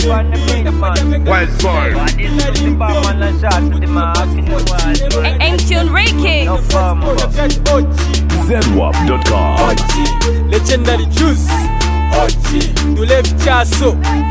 Wildfire. Ancient Reiki. ZWAP.com. Legendary juice. To left chaso.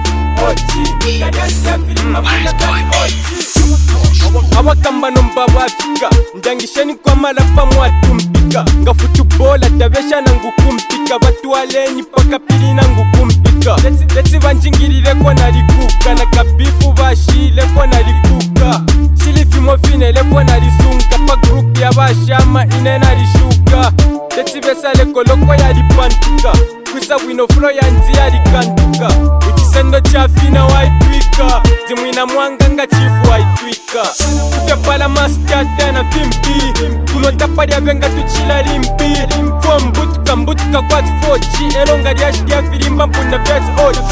Awakamba nomba wafika ndangisheni kwa malapa mwatumpika nga futubola tabesha nangu kumpika batualenyi paka pili nangu kumpika letsi banjingirire kwa nalikuka na kabifu bashile kwa nalikuka silifimo finele kwa nalisunka pa group ya bashama ine nalishuka letsi besale koloko yalipantuka kwisa wino flow yanzi yalikantuka ikisendo cha fina waitwika zimwina mwanga nga chifu waitwika kutapala maskata na fimpi kunotapalya benga tuchila limpi fo mbutuka kwa tifochi elonga lyashidia filimba mpunda vyati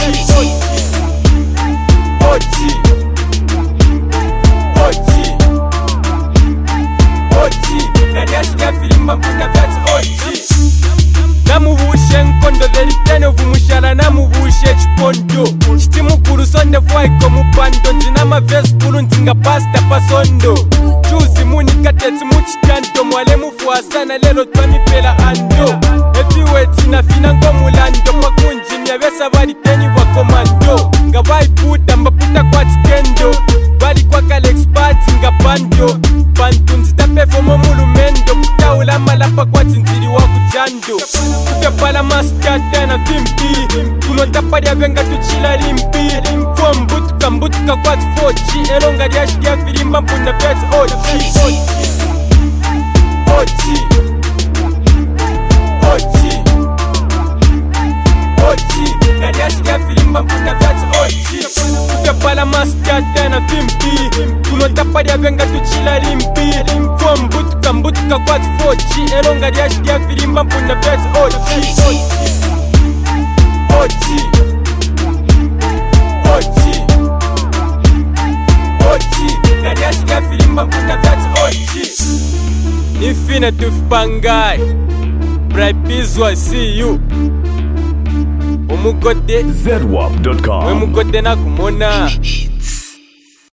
nalyashidia filimba mpunda vyati namubushe nkondo veritene vumushala namubushe chipondo chitimukulu sonde fwaiko mupando nzina maveskulu nzinga pasta pasondo chuzi munikatetsi muchitanto mwale mufuasana lelo twamipela ando eviwetsi nafina ngomulando pakunjimya besa valiteni wakomando nga vaiputa mbaputa kwa tikendo vali kwa kalexpati nga pando bantu nzitapefomo mulumendo kutaula malapa kwa tinzili wa kujando kutapala maskata na fimpi kunotapalya benga tuchila limpi fo mbutuka kwa tifochi elonga lyashidia filimba mpunda vyati nalyashidia filimba mpunda vyati kutapala maskata na fimpi kunotapalya benga tuchila limpi fo mbutuka kwa tifochi elonga lyashidia filimba mpunda vyati nalyashidia filimba mpunda vyati ifine tufipangai braipizwa see you omugode ZWAP.com. we mugode nakumona